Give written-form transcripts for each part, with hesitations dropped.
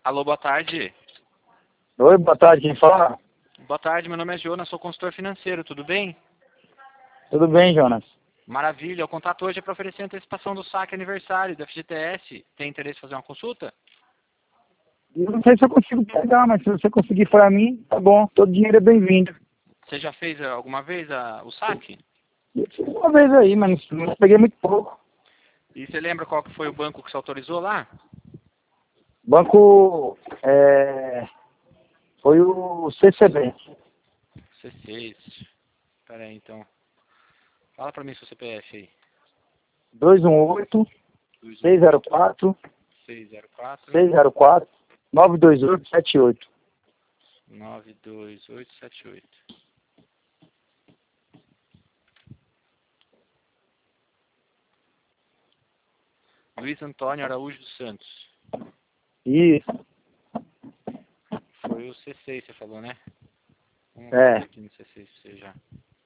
Alô, boa tarde. Oi, boa tarde, quem fala? Boa tarde, meu nome é Jonas, sou consultor financeiro, tudo bem? Tudo bem, Jonas? Maravilha, o contato hoje é para oferecer antecipação do saque aniversário do FGTS. Tem interesse em fazer uma consulta? Eu não sei se eu consigo pegar, mas se você conseguir para mim, tá bom. Todo dinheiro é bem-vindo. Você já fez alguma vez o saque? Eu fiz uma vez aí, mas não peguei muito pouco. E você lembra qual que foi o banco que você autorizou lá? Banco, foi o CCB. C6. Pera aí, então. Fala para mim seu CPF aí. 218 604 604 604 92878. 92878. Luiz Antônio Araújo dos Santos. Isso, Foi o C6, você falou, né? Vamos é. ver aqui no C6 pra você já.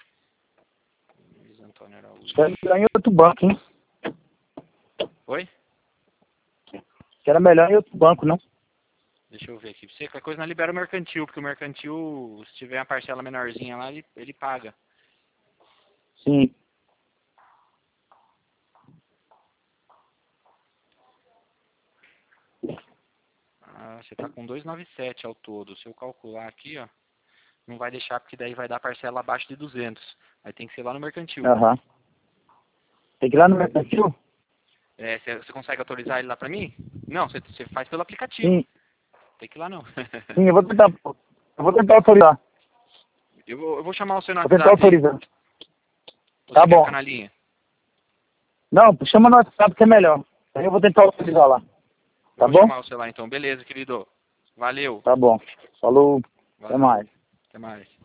Luiz Antônio Araújo. Era melhor em outro banco, hein? Oi? Era melhor em outro banco, não? Deixa eu ver aqui. Você, qualquer coisa não libera o mercantil, porque o mercantil, se tiver uma parcela menorzinha lá, ele paga. Sim. Ah, você tá com 297 ao todo. Se eu calcular aqui, ó, não vai deixar, porque daí vai dar parcela abaixo de 200. Aí tem que ser lá no mercantil. Aham. Tem que ir lá no mercantil? É, você consegue autorizar ele lá pra mim? Não, você faz pelo aplicativo. Sim, Tem que ir lá não. sim, eu vou tentar autorizar. Eu vou chamar o seu no Vou tentar WhatsApp aí. autorizar. Você Tá quer bom. ficar na linha? Não, chama no WhatsApp que é melhor. Aí eu vou tentar autorizar lá. Eu Tá vou bom? chamar o celular então. Beleza, querido. Valeu. Tá bom. Falou. Até Valeu. mais. Até mais.